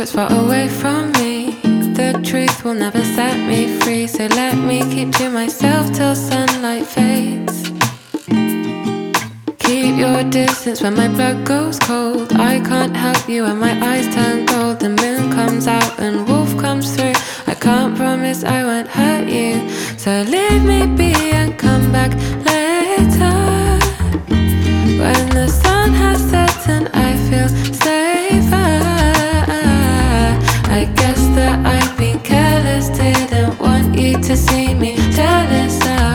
that's far away from me. The truth will never set me free, so let me keep to myself till sunlight fades. Keep your distance when my blood goes cold. I can't help you when my eyes turn gold. The moon comes out and wolf comes through. I can't promise I won't hurt you, so leave me be and come back later. When the sun has set and I feel safer, I guess that I've been careless. Didn't want you to see me jealous.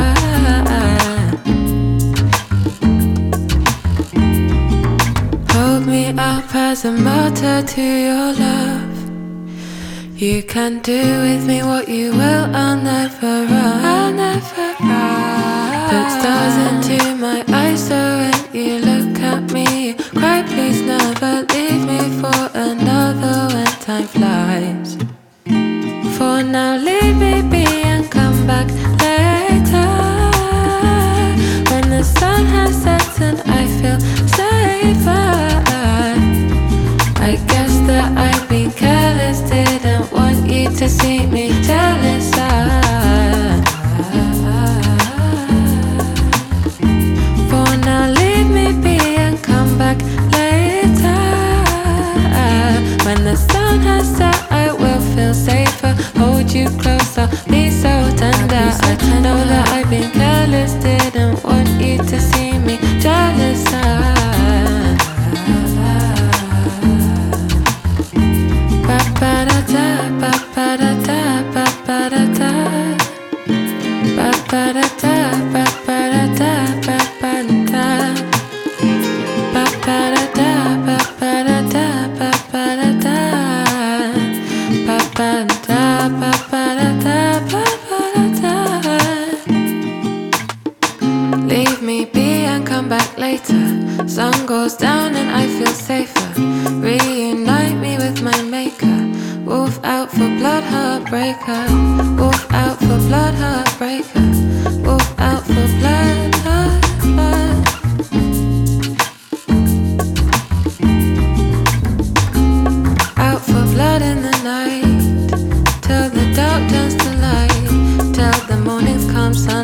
Hold me up as a martyr to your love. You can do with me what you will, I'll never run. I'll never run. Put stars into my eyes so when you look at me you cry. Please never leave me for another when time flies. For now leave me be and come back later. When the sun has set and I feel safer, I guess that I've been careless. Didn't want you to see me jealous. For now leave me be and come back later. When the sun has set I will feel safer. Hold you closer, be so tender. I know that I've been careless. Didn't want you to see me jealous. Leave me be and come back later. Sun goes down and I feel safer. Reunite me with my maker. Wolf out for blood, heartbreaker. Wolf out for blood, heartbreaker. Wolf out for blood, heartbreaker. Out for blood in the night, till the dark turns to light, till the mornings come sun.